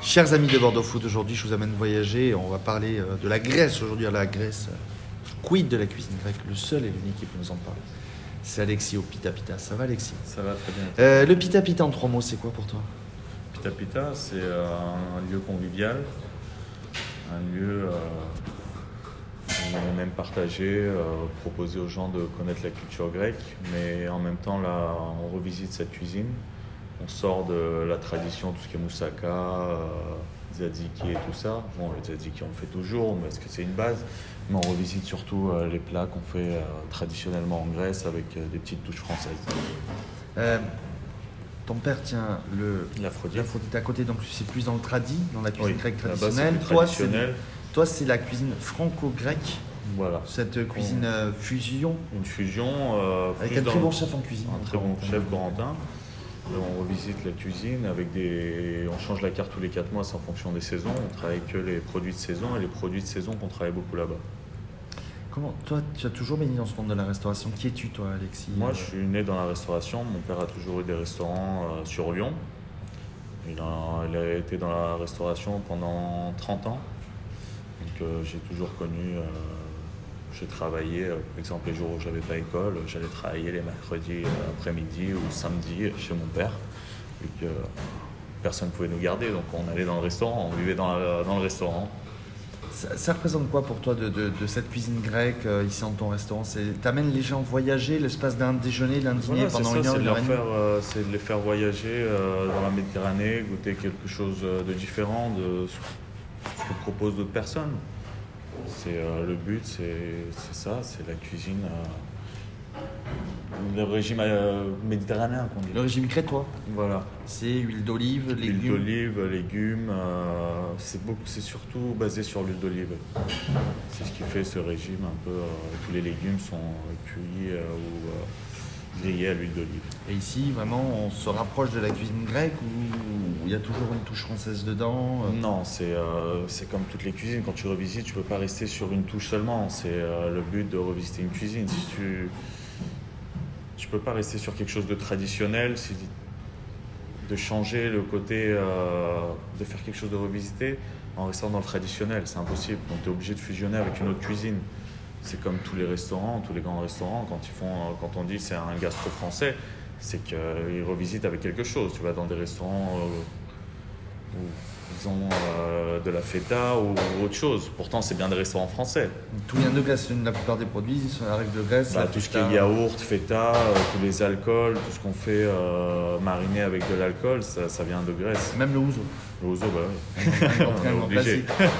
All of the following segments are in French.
Chers amis de Bordeaux Food, aujourd'hui je vous amène voyager. On va parler de la Grèce aujourd'hui. La Grèce, quid de la cuisine grecque? Le seul et l'unique qui peut nous en parler, c'est Alexis au Pita Pita. Ça va, Alexis? Ça va très bien. Le Pita Pita en 3 mots, c'est quoi pour toi? Pita Pita, c'est un lieu convivial, un lieu où on aime partager, proposer aux gens de connaître la culture grecque, mais en même temps, là, on revisite cette cuisine. On sort de la tradition, tout ce qui est moussaka, tzatziki et tout ça. Bon, le tzatziki, on le fait toujours, parce que c'est une base. Mais on revisite surtout les plats qu'on fait traditionnellement en Grèce avec des petites touches françaises. Ton père tient l'Aphrodite à côté, donc c'est plus dans le tradi, dans la cuisine grecque traditionnelle. Toi, c'est la cuisine franco-grecque. Voilà. Cette cuisine fusion. Une fusion. Avec un très bon chef en cuisine. Un très bon chef, Corentin. On revisite la cuisine on change la carte tous les 4 mois, c'est en fonction des saisons. On travaille que les produits de saison et les produits de saison qu'on travaille beaucoup là-bas. Toi, tu as toujours baigné dans ce monde de la restauration. Qui es-tu, toi, Alexis? Moi, je suis né dans la restauration. Mon père a toujours eu des restaurants sur Lyon. Il a été dans la restauration pendant 30 ans. Donc, j'ai toujours connu. J'ai travaillé, par exemple, les jours où j'avais pas école, j'allais travailler les mercredis après-midi ou samedi chez mon père, vu que personne ne pouvait nous garder. Donc, on allait dans le restaurant, on vivait dans le restaurant. Ça représente quoi pour toi de cette cuisine grecque ici dans ton restaurant? T'amènes les gens voyager l'espace d'un déjeuner, d'un dîner pendant une heure, une heure et demie? C'est de les faire voyager dans la Méditerranée, goûter quelque chose de différent de ce que proposent d'autres personnes. Le but, c'est ça, c'est la cuisine, le régime méditerranéen qu'on dit. Le régime crétois. Voilà. C'est huile d'olive, légumes. Huile d'olive, légumes. C'est surtout basé sur l'huile d'olive. C'est ce qui fait ce régime un peu. Tous les légumes sont cuits ou grillés à l'huile d'olive. Et ici, vraiment, on se rapproche de la cuisine grecque ou il y a toujours une touche française dedans? Non, c'est comme toutes les cuisines. Quand tu revisites, tu ne peux pas rester sur une touche seulement. C'est le but de revisiter une cuisine. Si tu peux pas rester sur quelque chose de traditionnel, de changer le côté, de faire quelque chose de revisité en restant dans le traditionnel, c'est impossible. Donc tu es obligé de fusionner avec une autre cuisine. C'est comme tous les restaurants, tous les grands restaurants, quand on dit c'est un gastro français, c'est qu'ils revisitent avec quelque chose. Tu vas dans des restaurants où ils ont de la feta ou autre chose. Pourtant, c'est bien des restaurants français. Tout vient de Grèce. La plupart des produits arrivent de Grèce. Tout ce qui est yaourt, feta, tous les alcools, tout ce qu'on fait mariner avec de l'alcool, ça vient de Grèce. Même le ouzo. Le ouzo, bah oui. On obligé.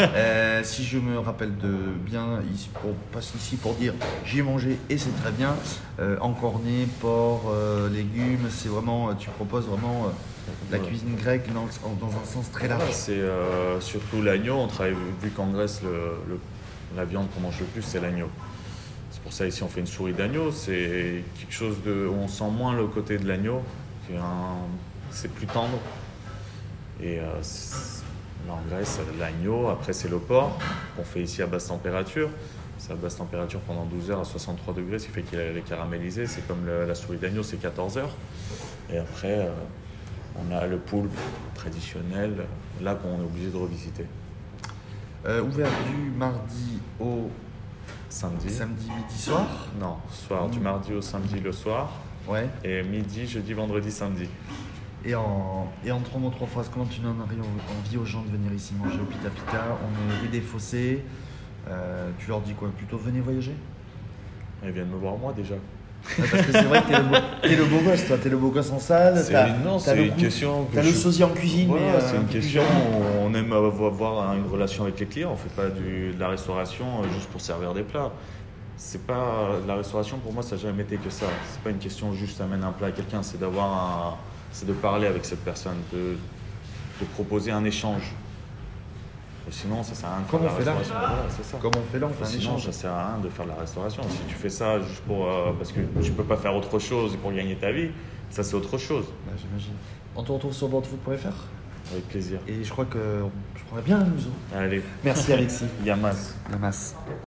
Si je me rappelle de bien, passe ici pour dire j'y ai mangé et c'est très bien. Encorné, porc, légumes, c'est vraiment, tu proposes vraiment la cuisine grecque dans un sens très large. C'est surtout l'agneau. On travaille, vu qu'en Grèce, la viande qu'on mange le plus, c'est l'agneau. C'est pour ça ici on fait une souris d'agneau. C'est quelque chose où on sent moins le côté de l'agneau. C'est plus tendre. Et là en Grèce, l'agneau, après c'est le porc qu'on fait ici à basse température. C'est à basse température pendant 12 heures à 63 degrés, ce qui fait qu'il est caramélisé. C'est comme la souris d'agneau, c'est 14 heures. Et après, on a le poulpe traditionnel, là qu'on est obligé de revisiter. Ouvert du mardi au samedi midi soir? Non, soir, du mardi au samedi le soir. Ouais. Et midi, jeudi, vendredi, samedi. Et en 3 mots, 3 phrases, comment tu donnes envie aux gens de venir ici manger au Pita Pita? On est rue des Fossés. Tu leur dis quoi? Plutôt venez voyager? Ils viennent me voir moi déjà. Parce que c'est vrai que t'es le beau gosse, toi. T'es le beau gosse en salle. C'est une question. T'as le sosie en cuisine. Voilà, c'est une question. On aime avoir une relation avec les clients. On fait pas de la restauration juste pour servir des plats. C'est pas la restauration, pour moi, ça n'a jamais été que ça. C'est pas une question juste d'amener un plat à quelqu'un. C'est de parler avec cette personne, de proposer un échange. Sinon, ça sert à rien de faire de la restauration. Voilà, c'est ça. Comme on fait là, on fait un échange. Ça sert à rien de faire de la restauration. Si tu fais ça juste parce que tu peux pas faire autre chose pour gagner ta vie, ça c'est autre chose. J'imagine. On te retrouve sur bordeauxfood.fr. Avec plaisir. Et je crois que je prendrais bien un museau. Allez. Merci Alexis. Yamas. Yamas.